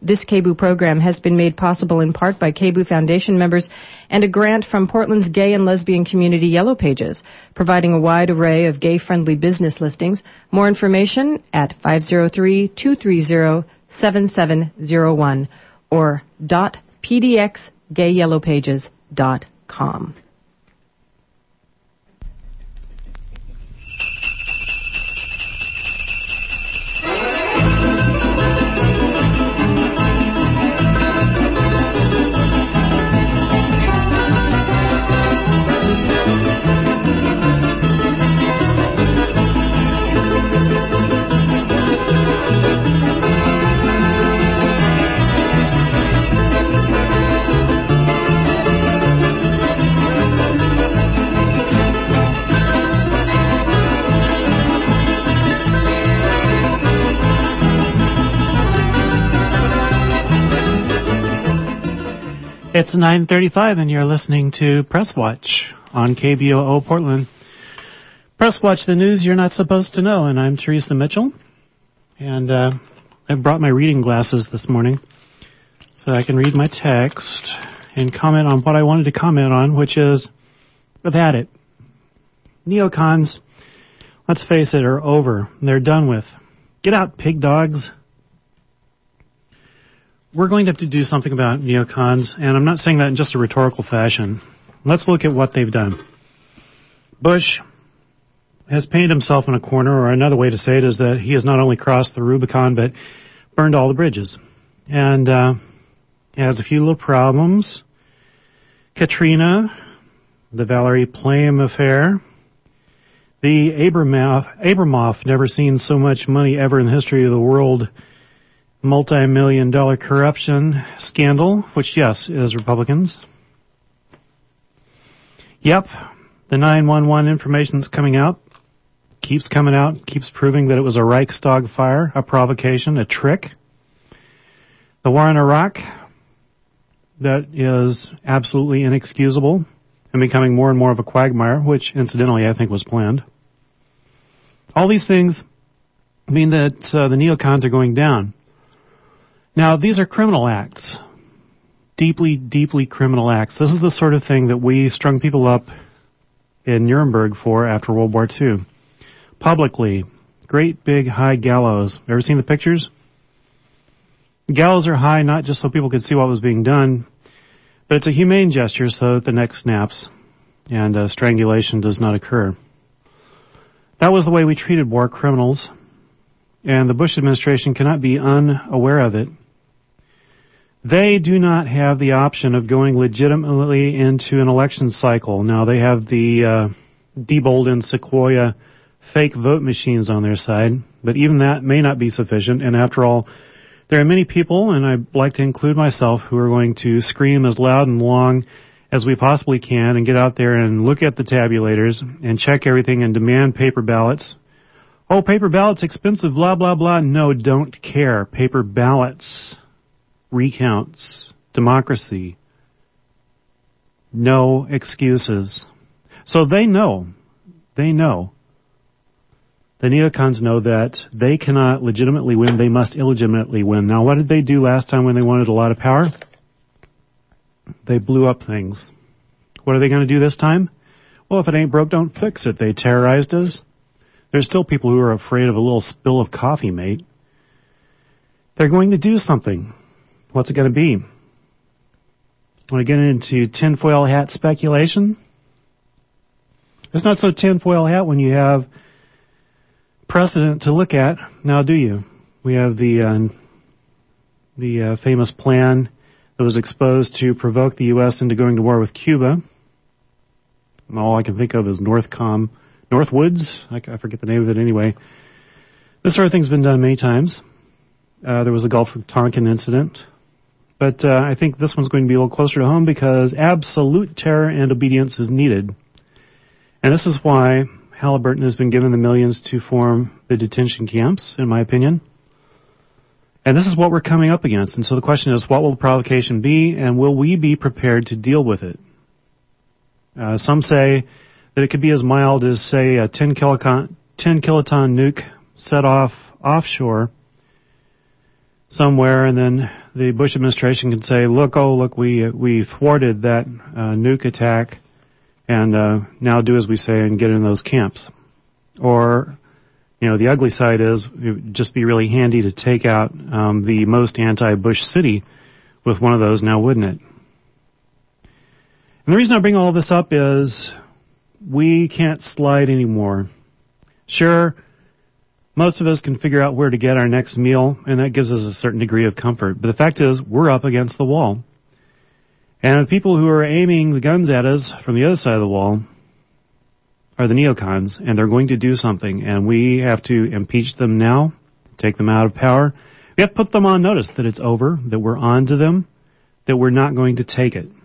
This KBOO program has been made possible in part by KBOO Foundation members and a grant from Portland's gay and lesbian community Yellow Pages, providing a wide array of gay-friendly business listings. More information at 503-230-7701 or .pdxgayyellowpages.com. It's 9:35 and you're listening to Press Watch on KBOO Portland. Press Watch, the news you're not supposed to know, and I'm Teresa Mitchell. And I brought my reading glasses this morning so I can read my text and comment on what I wanted to comment on, which is, I've had it. Neocons, let's face it, are over. They're done with. Get out, pig dogs. We're going to have to do something about neocons, and I'm not saying that in just a rhetorical fashion. Let's look at what they've done. Bush has painted himself in a corner, or another way to say it is that he has not only crossed the Rubicon, but burned all the bridges. And he has a few little problems. Katrina, the Valerie Plame affair, the Abramoff, never seen so much money ever in the history of the world, multi-million-dollar corruption scandal, which, yes, is Republicans. Yep, the 911 information that's coming out, keeps coming out, keeps proving that it was a Reichstag fire, a provocation, a trick. The war in Iraq, that is absolutely inexcusable and becoming more and more of a quagmire, which, incidentally, I think was planned. All these things mean that the neocons are going down. Now, these are criminal acts, deeply, deeply criminal acts. This is the sort of thing that we strung people up in Nuremberg for after World War II. Publicly, great big high gallows. Ever seen the pictures? Gallows are high not just so people could see what was being done, but it's a humane gesture so that the neck snaps and strangulation does not occur. That was the way we treated war criminals, and the Bush administration cannot be unaware of it. They do not have the option of going legitimately into an election cycle. Now, they have the Diebold and Sequoia fake vote machines on their side, but even that may not be sufficient. And after all, there are many people, and I'd like to include myself, who are going to scream as loud and long as we possibly can and get out there and look at the tabulators and check everything and demand paper ballots. Oh, paper ballots expensive, blah, blah, blah. No, don't care. Paper ballots. Recounts, democracy, no excuses. So they know. The neocons know that they cannot legitimately win, they must illegitimately win. Now, what did they do last time when they wanted a lot of power? They blew up things. What are they going to do this time? Well, if it ain't broke, don't fix it. They terrorized us. There's still people who are afraid of a little spill of coffee, mate. They're going to do something. What's it going to be? Want to get into tinfoil hat speculation? It's not so tinfoil hat when you have precedent to look at. Now, do you? We have the famous plan that was exposed to provoke the U.S. into going to war with Cuba. And all I can think of is Northwoods. I forget the name of it anyway. This sort of thing's been done many times. There was the Gulf of Tonkin incident. But I think this one's going to be a little closer to home because absolute terror and obedience is needed. And this is why Halliburton has been given the millions to form the detention camps, in my opinion. And this is what we're coming up against. And so the question is, what will the provocation be, and will we be prepared to deal with it? Some say that it could be as mild as, say, a 10-kiloton nuke set off offshore, somewhere, and then the Bush administration can say, look, we thwarted that nuke attack, and now do as we say and get in those camps. Or, the ugly side is it would just be really handy to take out the most anti-Bush city with one of those now, wouldn't it? And the reason I bring all this up is we can't slide anymore. Sure, most of us can figure out where to get our next meal, and that gives us a certain degree of comfort. But the fact is, we're up against the wall. And the people who are aiming the guns at us from the other side of the wall are the neocons, and they're going to do something. And we have to impeach them now, take them out of power. We have to put them on notice that it's over, that we're on to them, that we're not going to take it.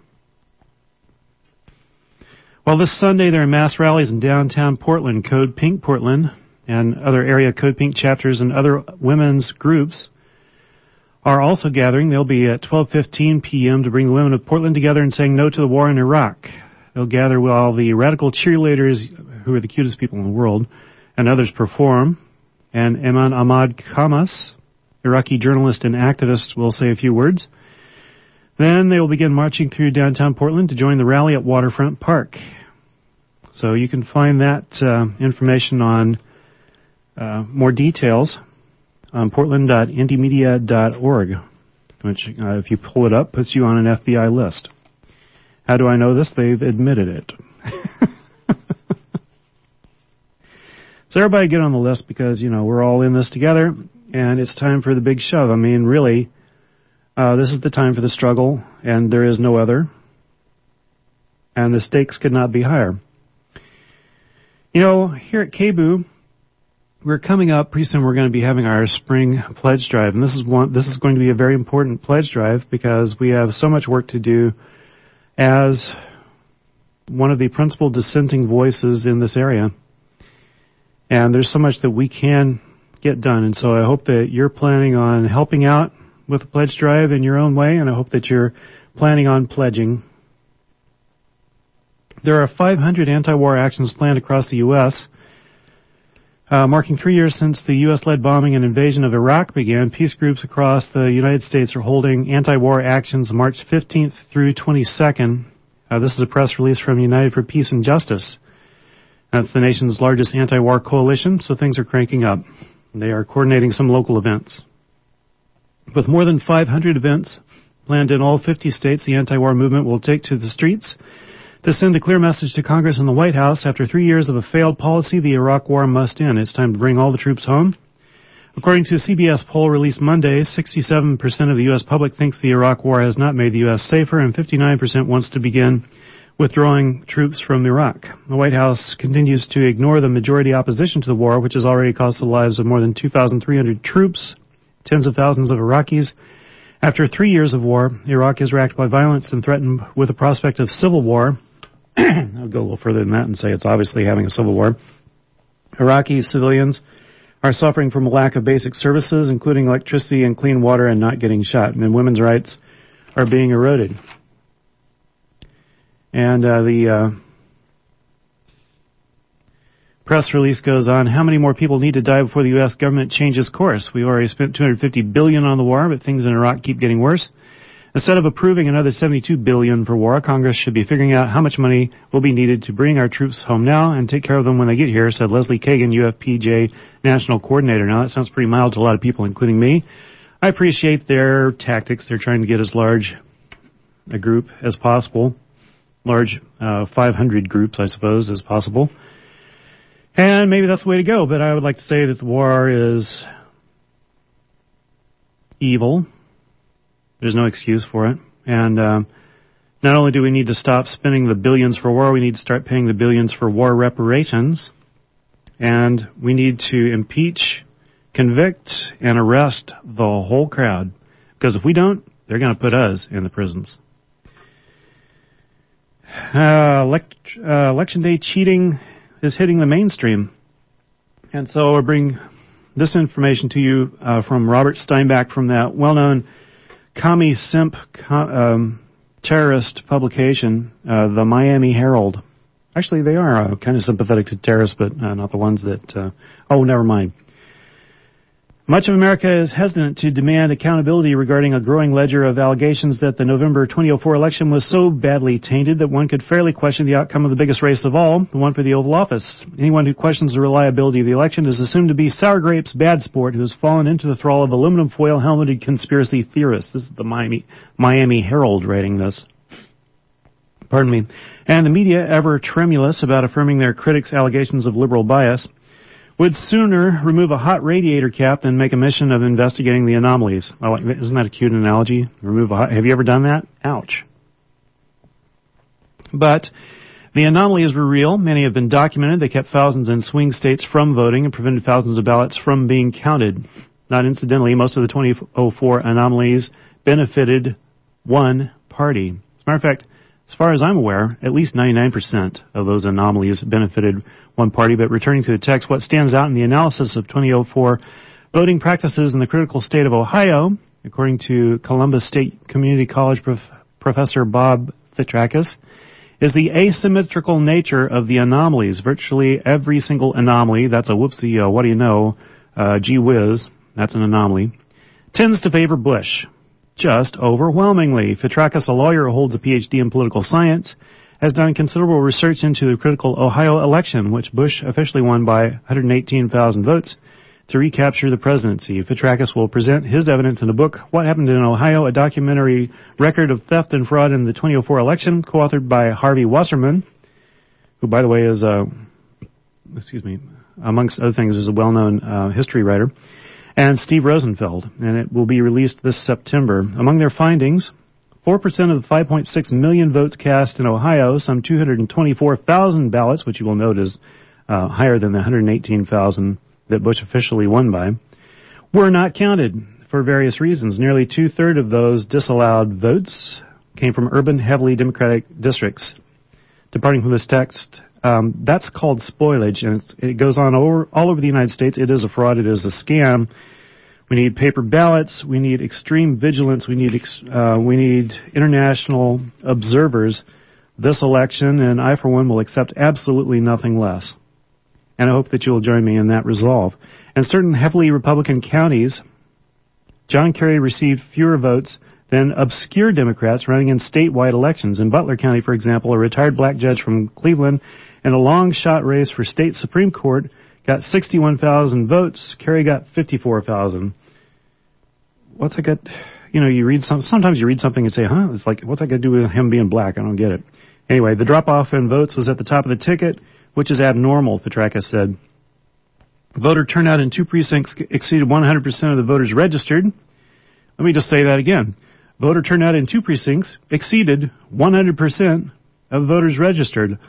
Well, this Sunday there are mass rallies in downtown Portland, Code Pink Portland, and other area Code Pink chapters and other women's groups are also gathering. They'll be at 12:15 p.m. to bring the women of Portland together and saying no to the war in Iraq. They'll gather while the radical cheerleaders, who are the cutest people in the world, and others perform. And Iman Ahmad Khamas, Iraqi journalist and activist, will say a few words. Then they will begin marching through downtown Portland to join the rally at Waterfront Park. So you can find that information on more details on portland.indiemedia.org, which, if you pull it up, puts you on an FBI list. How do I know this? They've admitted it. So everybody get on the list because, we're all in this together, and it's time for the big shove. I mean, really, this is the time for the struggle, and there is no other. And the stakes could not be higher. Here at KBOO, we're coming up, pretty soon we're going to be having our spring pledge drive, and this is going to be a very important pledge drive because we have so much work to do as one of the principal dissenting voices in this area. And there's so much that we can get done, and so I hope that you're planning on helping out with the pledge drive in your own way, and I hope that you're planning on pledging. There are 500 anti-war actions planned across the U.S., marking 3 years since the U.S.-led bombing and invasion of Iraq began. Peace groups across the United States are holding anti-war actions March 15th through 22nd. This is a press release from United for Peace and Justice. That's the nation's largest anti-war coalition, so things are cranking up. They are coordinating some local events. With more than 500 events planned in all 50 states, the anti-war movement will take to the streets to send a clear message to Congress and the White House. After 3 years of a failed policy, the Iraq war must end. It's time to bring all the troops home. According to a CBS poll released Monday, 67% of the U.S. public thinks the Iraq war has not made the U.S. safer, and 59% wants to begin withdrawing troops from Iraq. The White House continues to ignore the majority opposition to the war, which has already cost the lives of more than 2,300 troops, tens of thousands of Iraqis. After 3 years of war, Iraq is racked by violence and threatened with the prospect of civil war. I'll go a little further than that and say it's obviously having a civil war. Iraqi civilians are suffering from a lack of basic services, including electricity and clean water, and not getting shot. And women's rights are being eroded. And the press release goes on, how many more people need to die before the U.S. government changes course? We already spent $250 billion on the war, but things in Iraq keep getting worse. Instead of approving another $72 billion for war, Congress should be figuring out how much money will be needed to bring our troops home now and take care of them when they get here, said Leslie Kagan, UFPJ National Coordinator. Now, that sounds pretty mild to a lot of people, including me. I appreciate their tactics. They're trying to get as large a group as possible, large 500 groups, I suppose, as possible. And maybe that's the way to go, but I would like to say that the war is evil. There's no excuse for it. And not only do we need to stop spending the billions for war, we need to start paying the billions for war reparations. And we need to impeach, convict, and arrest the whole crowd. Because if we don't, they're going to put us in the prisons. Election day cheating is hitting the mainstream. And so I'll bring this information to you from Robert Steinbach from that well-known commie simp terrorist publication, the Miami Herald. Actually, they are kind of sympathetic to terrorists, but not the ones that... never mind. Much of America is hesitant to demand accountability regarding a growing ledger of allegations that the November 2004 election was so badly tainted that one could fairly question the outcome of the biggest race of all, the one for the Oval Office. Anyone who questions the reliability of the election is assumed to be sour grapes bad sport who has fallen into the thrall of aluminum foil helmeted conspiracy theorists. This is the Miami Herald writing this. Pardon me. And the media, ever tremulous about affirming their critics' allegations of liberal bias, would sooner remove a hot radiator cap than make a mission of investigating the anomalies. Isn't that a cute analogy? Have you ever done that? Ouch. But the anomalies were real. Many have been documented. They kept thousands in swing states from voting and prevented thousands of ballots from being counted. Not incidentally, most of the 2004 anomalies benefited one party. As a matter of fact, as far as I'm aware, at least 99% of those anomalies benefited one party. But returning to the text, what stands out in the analysis of 2004 voting practices in the critical state of Ohio, according to Columbus State Community College Professor Bob Fitrakis, is the asymmetrical nature of the anomalies. Virtually every single anomaly, that's a whoopsie, what do you know, gee whiz, that's an anomaly, tends to favor Bush. Just overwhelmingly. Fitrakis, a lawyer who holds a PhD in political science, has done considerable research into the critical Ohio election, which Bush officially won by 118,000 votes to recapture the presidency. Fitrakis will present his evidence in a book, What Happened in Ohio, a documentary record of theft and fraud in the 2004 election, co-authored by Harvey Wasserman, who, by the way, is amongst other things, is a well-known history writer, and Steve Rosenfeld, and it will be released this September. Among their findings, 4% of the 5.6 million votes cast in Ohio, some 224,000 ballots, which you will note is higher than the 118,000 that Bush officially won by, were not counted for various reasons. Nearly two-thirds of those disallowed votes came from urban, heavily Democratic districts. Departing from this text, that's called spoilage, and it goes on all over the United States. It is a fraud. It is a scam. We need paper ballots. We need extreme vigilance. We need international observers this election, and I, for one, will accept absolutely nothing less. And I hope that you will join me in that resolve. In certain heavily Republican counties, John Kerry received fewer votes than obscure Democrats running in statewide elections. In Butler County, for example, a retired black judge from Cleveland in a long-shot race for state Supreme Court got 61,000 votes. Kerry got 54,000. What's that got? You read sometimes you read something and say, it's like, what's that got to do with him being black? I don't get it. Anyway, the drop-off in votes was at the top of the ticket, which is abnormal, Fitrakis said. Voter turnout in 2 precincts exceeded 100% of the voters registered. Let me just say that again. Voter turnout in 2 precincts exceeded 100% of voters registered.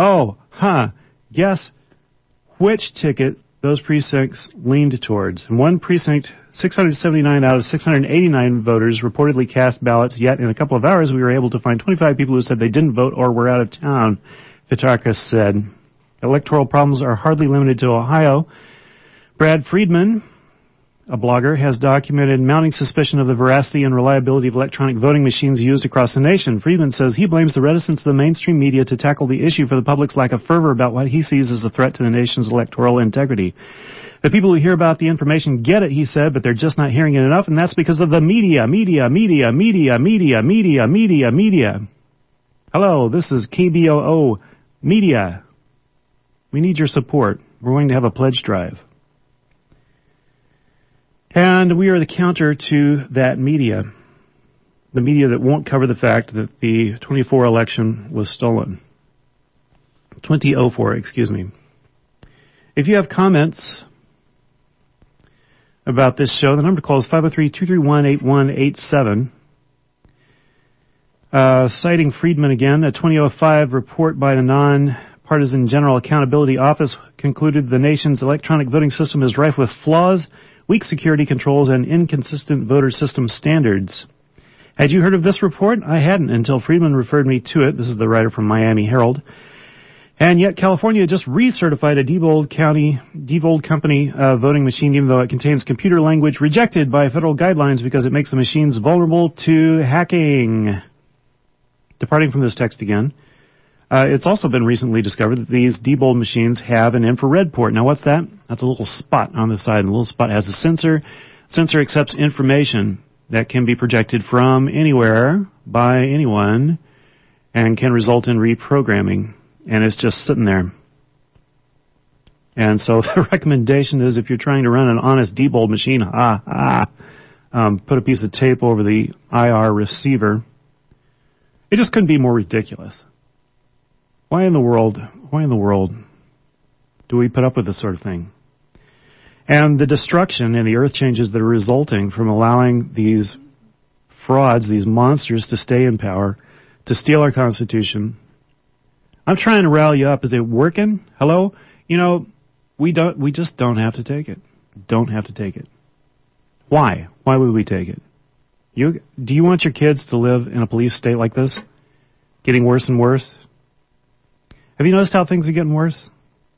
Guess which ticket those precincts leaned towards. In one precinct, 679 out of 689 voters reportedly cast ballots, yet in a couple of hours we were able to find 25 people who said they didn't vote or were out of town, Fitrakis said. Electoral problems are hardly limited to Ohio. Brad Friedman, a blogger, has documented mounting suspicion of the veracity and reliability of electronic voting machines used across the nation. Friedman says he blames the reticence of the mainstream media to tackle the issue for the public's lack of fervor about what he sees as a threat to the nation's electoral integrity. The people who hear about the information get it, he said, but they're just not hearing it enough, and that's because of the media. Hello, this is KBOO Media. We need your support. We're going to have a pledge drive. And we are the counter to that media. The media that won't cover the fact that the 2004 election was stolen. 2004, excuse me. If you have comments about this show, the number to call is 503-231-8187. Citing Friedman again, a 2005 report by the Nonpartisan General Accountability Office concluded the nation's electronic voting system is rife with flaws, weak security controls, and inconsistent voter system standards. Had you heard of this report? I hadn't until Friedman referred me to it. This is the writer from Miami Herald. And yet California just recertified a Diebold Company voting machine, even though it contains computer language rejected by federal guidelines because it makes the machines vulnerable to hacking. Departing from this text again, It's also been recently discovered that these Diebold machines have an infrared port. Now, what's that? That's a little spot on the side. And the little spot has a sensor. Sensor accepts information that can be projected from anywhere by anyone and can result in reprogramming. And it's just sitting there. And so the recommendation is if you're trying to run an honest Diebold machine, put a piece of tape over the IR receiver. It just couldn't be more ridiculous. Why in the world do we put up with this sort of thing? And the destruction and the earth changes that are resulting from allowing these frauds, these monsters to stay in power, to steal our Constitution. I'm trying to rally you up. Is it working? Hello? We just don't have to take it. Don't have to take it. Why? Why would we take it? Do you want your kids to live in a police state like this? Getting worse and worse? Have you noticed how things are getting worse?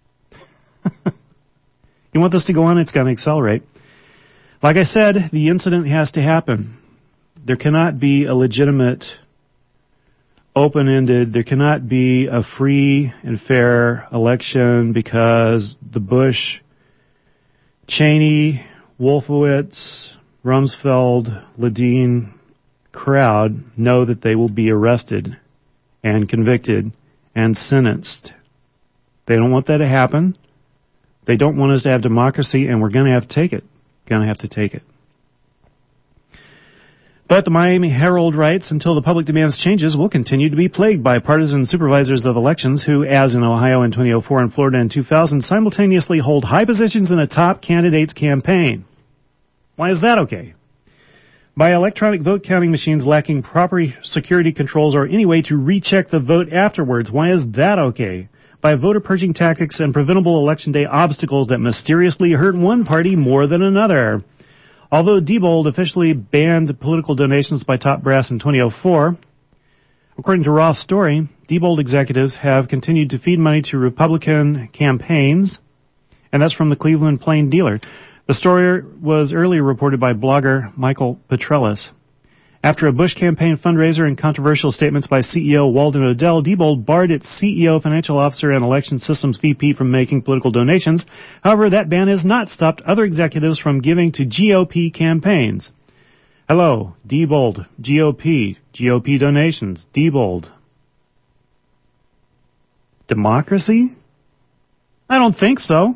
You want this to go on? It's going to accelerate. Like I said, the incident has to happen. There cannot be a legitimate, open-ended, there cannot be a free and fair election because the Bush, Cheney, Wolfowitz, Rumsfeld, Ledeen crowd know that they will be arrested and convicted and sentenced. They don't want that to happen. They don't want us to have democracy, and we're going to have to take it. Going to have to take it. But the Miami Herald writes, until the public demands changes, we'll continue to be plagued by partisan supervisors of elections who, as in Ohio in 2004 and Florida in 2000, simultaneously hold high positions in a top candidate's campaign. Why is that okay? By electronic vote counting machines lacking proper security controls or any way to recheck the vote afterwards. Why is that okay? By voter purging tactics and preventable election day obstacles that mysteriously hurt one party more than another. Although Diebold officially banned political donations by top brass in 2004, according to Roth's story, Diebold executives have continued to feed money to Republican campaigns, and that's from the Cleveland Plain Dealer. The story was earlier reported by blogger Michael Petrellis. After a Bush campaign fundraiser and controversial statements by CEO Walden Odell, Diebold barred its CEO, financial officer, and election systems VP from making political donations. However, that ban has not stopped other executives from giving to GOP campaigns. Hello, Diebold, GOP donations, Diebold. Democracy? I don't think so.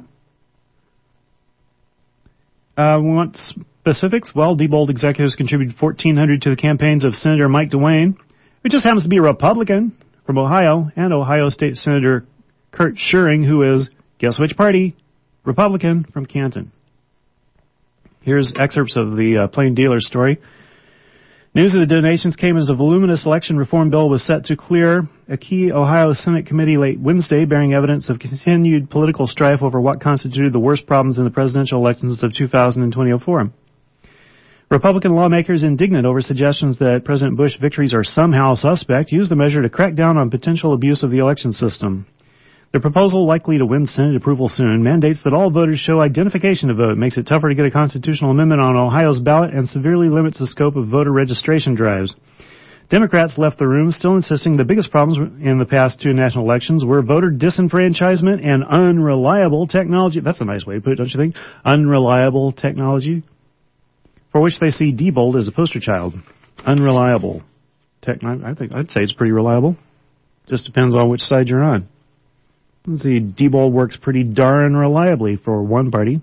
We want specifics. Well, Diebold executives contributed $1,400 to the campaigns of Senator Mike DeWayne, who just happens to be a Republican from Ohio, and Ohio State Senator Kurt Scheuring, who is, guess which party? Republican from Canton. Here's excerpts of the Plain Dealer story. News of the donations came as a voluminous election reform bill was set to clear a key Ohio Senate committee late Wednesday, bearing evidence of continued political strife over what constituted the worst problems in the presidential elections of 2000 and 2004. Republican lawmakers, indignant over suggestions that President Bush victories are somehow suspect, used the measure to crack down on potential abuse of the election system. The proposal, likely to win Senate approval soon, mandates that all voters show identification to vote, makes it tougher to get a constitutional amendment on Ohio's ballot, and severely limits the scope of voter registration drives. Democrats left the room, still insisting the biggest problems in the past two national elections were voter disenfranchisement and unreliable technology. That's a nice way to put it, don't you think? Unreliable technology, for which they see Diebold as a poster child. Unreliable technology. I'd say it's pretty reliable. Just depends on which side you're on. Let's see, Diebold works pretty darn reliably for one party.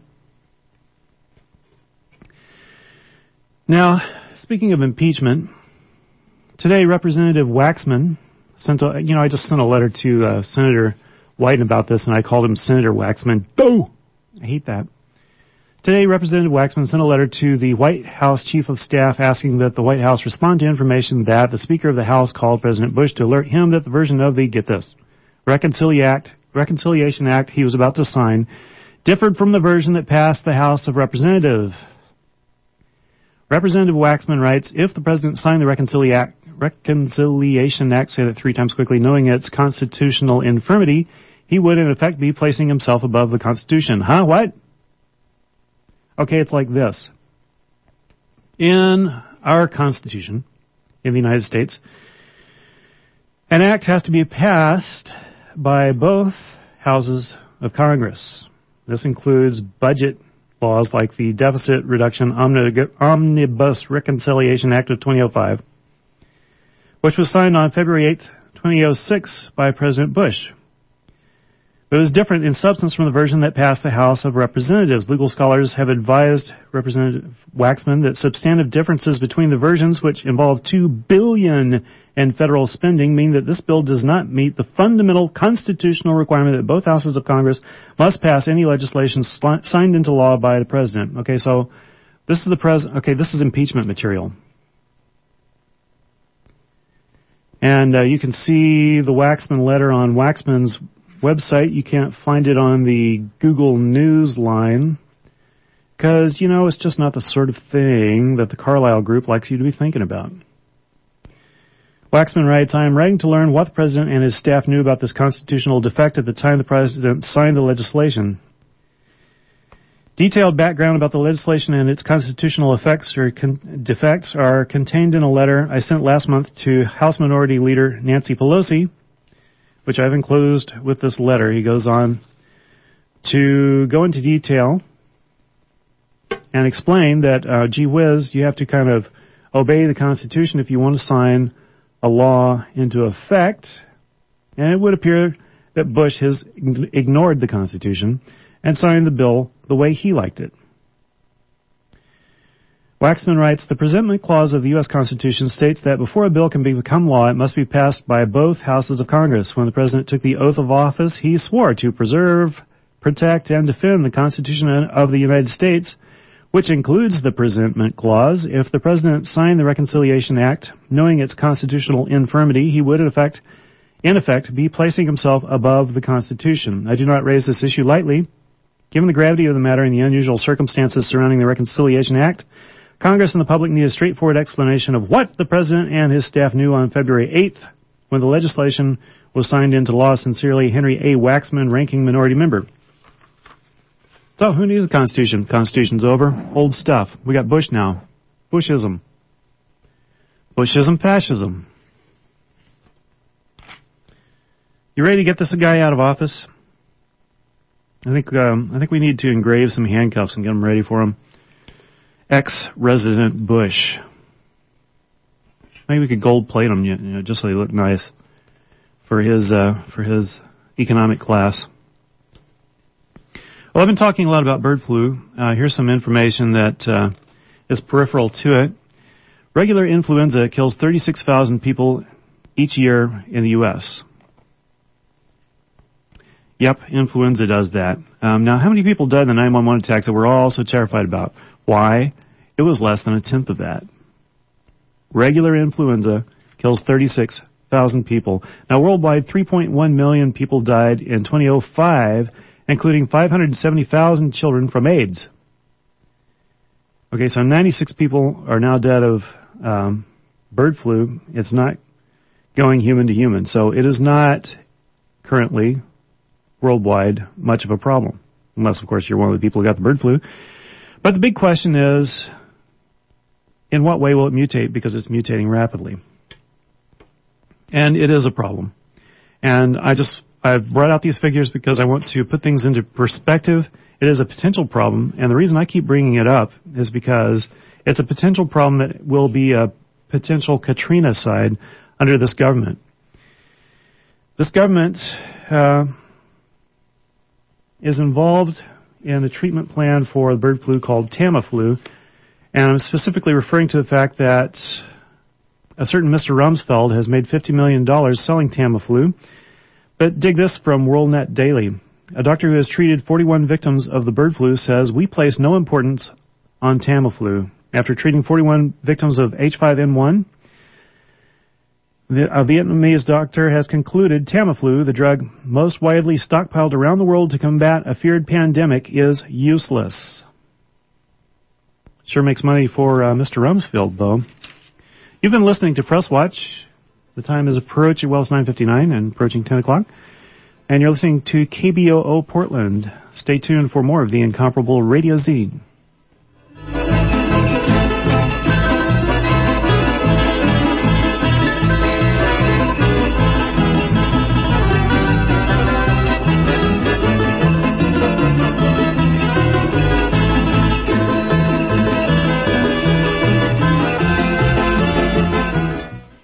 Now, speaking of impeachment, today Representative Waxman sent I just sent a letter to Senator Wyden about this, and I called him Senator Waxman. Boo! I hate that. Today, Representative Waxman sent a letter to the White House Chief of Staff asking that the White House respond to information that the Speaker of the House called President Bush to alert him that the version of the, get this, Reconciliation Act he was about to sign differed from the version that passed the House of Representatives. Representative Waxman writes, if the President signed the Reconciliation Act, say that 3 times quickly, knowing its constitutional infirmity, he would in effect be placing himself above the Constitution. Huh? What? Okay, it's like this. In our Constitution, in the United States, An act has to be passed by both houses of Congress. This includes budget laws like the Deficit Reduction Omnibus Reconciliation Act of 2005, which was signed on February 8, 2006 by President Bush. It was different in substance from the version that passed the House of Representatives. Legal scholars have advised Representative Waxman that substantive differences between the versions, which involve $2 billion in federal spending, mean that this bill does not meet the fundamental constitutional requirement that both houses of Congress must pass any legislation signed into law by the president. Okay, so this is this is impeachment material. And you can see the Waxman letter on Waxman's website. You can't find it on the Google News line because, it's just not the sort of thing that the Carlyle Group likes you to be thinking about. Waxman writes, I am writing to learn what the President and his staff knew about this constitutional defect at the time the President signed the legislation. Detailed background about the legislation and its constitutional effects or defects are contained in a letter I sent last month to House Minority Leader Nancy Pelosi, which I've enclosed with this letter. He goes on to go into detail and explain that, gee whiz, you have to kind of obey the Constitution if you want to sign a law into effect. And it would appear that Bush has ignored the Constitution and signed the bill the way he liked it. Waxman writes, the presentment clause of the U.S. Constitution states that before a bill can become law, it must be passed by both houses of Congress. When the President took the oath of office, he swore to preserve, protect, and defend the Constitution of the United States, which includes the presentment clause. If the President signed the Reconciliation Act, knowing its constitutional infirmity, he would, in effect, be placing himself above the Constitution. I do not raise this issue lightly. Given the gravity of the matter and the unusual circumstances surrounding the Reconciliation Act, Congress and the public need a straightforward explanation of what the President and his staff knew on February 8th when the legislation was signed into law. Sincerely, Henry A. Waxman, Ranking Minority Member. So, who needs the Constitution? Constitution's over. Old stuff. We got Bush now. Bushism. Bushism, fascism. You ready to get this guy out of office? I think we need to engrave some handcuffs and get them ready for him. Ex-Resident Bush. Maybe we could gold plate him, just so he look nice for his economic class. Well, I've been talking a lot about bird flu. Here's some information that is peripheral to it. Regular influenza kills 36,000 people each year in the U.S. Yep, influenza does that. Now, how many people died in the 911 attacks that we're all so terrified about? Why? It was less than a tenth of that. Regular influenza kills 36,000 people. Now, worldwide, 3.1 million people died in 2005, including 570,000 children from AIDS. Okay, so 96 people are now dead of bird flu. It's not going human to human. So it is not currently worldwide much of a problem. Unless, of course, you're one of the people who got the bird flu. But the big question is, in what way will it mutate? Because it's mutating rapidly. And it is a problem. And I've brought out these figures because I want to put things into perspective. It is a potential problem, and the reason I keep bringing it up is because it's a potential problem that will be a potential Katrina-side under this government. This government is involved in a treatment plan for the bird flu called Tamiflu, and I'm specifically referring to the fact that a certain Mr. Rumsfeld has made $50 million selling Tamiflu. But dig this from WorldNet Daily. A doctor who has treated 41 victims of the bird flu says, we place no importance on Tamiflu. After treating 41 victims of H5N1, a Vietnamese doctor has concluded Tamiflu, the drug most widely stockpiled around the world to combat a feared pandemic, is useless. Sure makes money for Mr. Rumsfeld, though. You've been listening to Press Watch. The time is approaching, well, it's 9:59 and approaching 10 o'clock. And you're listening to KBOO Portland. Stay tuned for more of the incomparable Radio Zine.